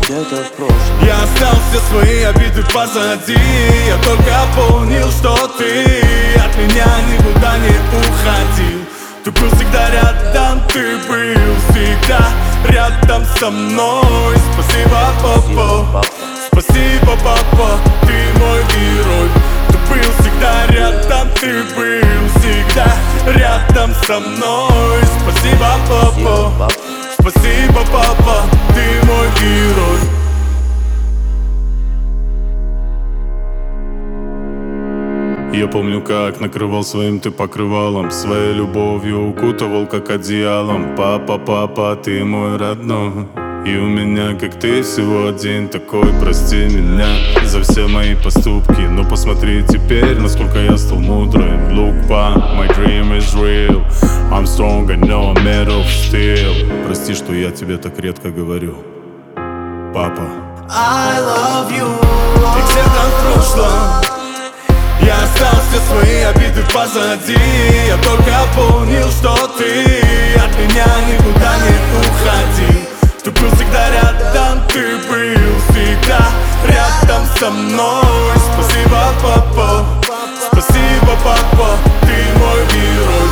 где-то в прошлом. Я оставил все свои обиды позади. Я только помнил, что ты от меня никуда не уходил. Ты был всегда рядом, ты был всегда рядом со мной. Спасибо, папа, спасибо, папа, ты мой герой. Ты был всегда рядом, ты был всегда рядом со мной. Спасибо, папа, спасибо, папа, ты мой герой. Я помню, как накрывал своим ты покрывалом, своей любовью укутывал, как одеялом. Папа, папа, ты мой родной, и у меня, как ты, всего один такой. Прости меня за все мои поступки, но посмотри теперь, насколько я стал мудрым. Look back, my dream is real, I'm strong, I know I'm made of steel. Прости, что я тебе так редко говорю, папа. I love you. И где-то в прошлом я оставил все свои обиды позади. Я только помнил, что ты от меня никуда не уходил. Ты был всегда рядом, ты был всегда рядом со мной. Спасибо, папа, спасибо, папа, ты мой герой.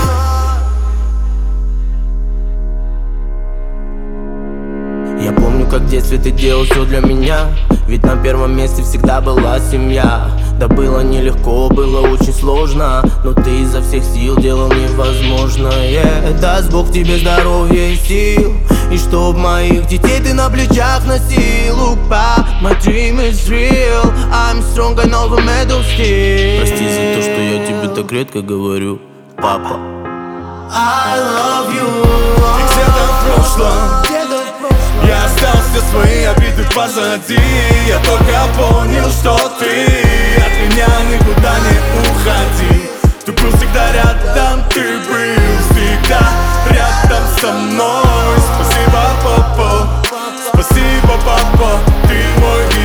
Я помню, как в детстве ты делал все для меня, ведь на первом месте всегда была семья. Да было нелегко, было очень сложно, но ты изо всех сил делал невозможное. Даст Бог тебе здоровья и сил, и чтоб моих детей ты на плечах носил. Look back, my dream is real, I'm strong, I know I'm made of steel. Прости за то, что я тебе так редко говорю, папа. I love you. И где-то в прошлом я оставил все свои обиды позади. Я только помнил, что ты от меня никуда не уходил. Ты был всегда рядом, ты был всегда рядом со мной. Спасибо, папа, спасибо, папа, ты мой герой.